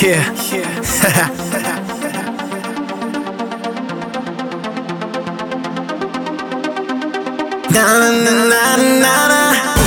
Yeah. Na na na na na.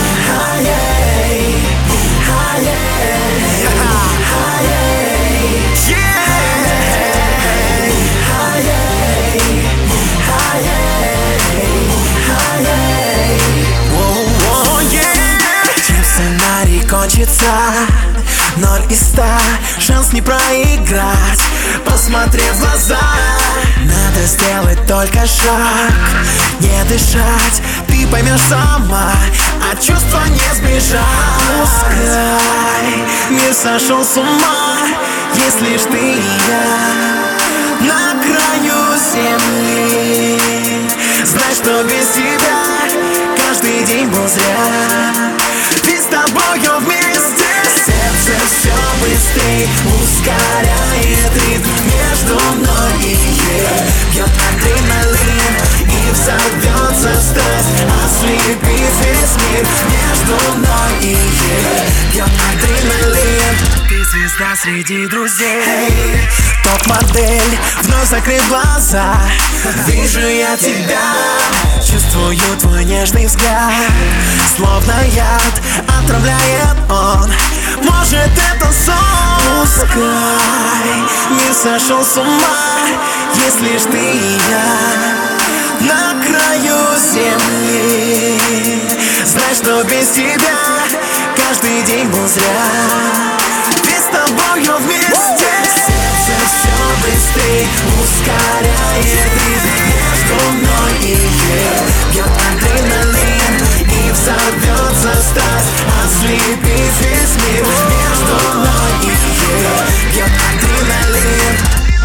Чем сценарий кончится? 0 из 100, шанс не проиграть. Посмотри в глаза, надо сделать только шаг, не дышать, ты поймешь сама, от чувства не сбежать. Пускай мир сошел с ума, есть лишь ты и я на краю земли. Знай, что без тебя каждый день был зря. Ведь с тобою вместе сердце все быстрее ускоряет ритм между мной и ей. Бьет адреналин и взорвется страсть, ослепит весь мир между мной и ей. Бьет адреналин, ты звезда среди друзей. Топ-модель, вновь закрыв глаза, вижу я тебя, чувствую твой нежный взгляд, словно яд отравляет он. Может, это сон? Пускай мир сошел с ума, есть лишь ты и я на краю земли. Знай, что без тебя каждый день был зря. Ведь с тобою вместе сердце все быстрее ускоряет ритм между мной и ей. Бьет адреналин и взорвется страсть, ослепит весь мир между мной и ей. Бьет адреналин.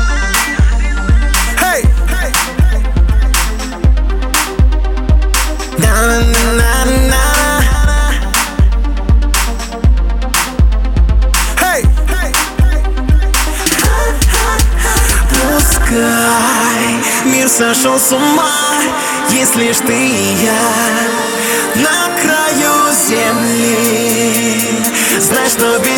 Hey! На-на-на-на. Мир сошел с ума, есть лишь ты и я на краю земли. Знай, что без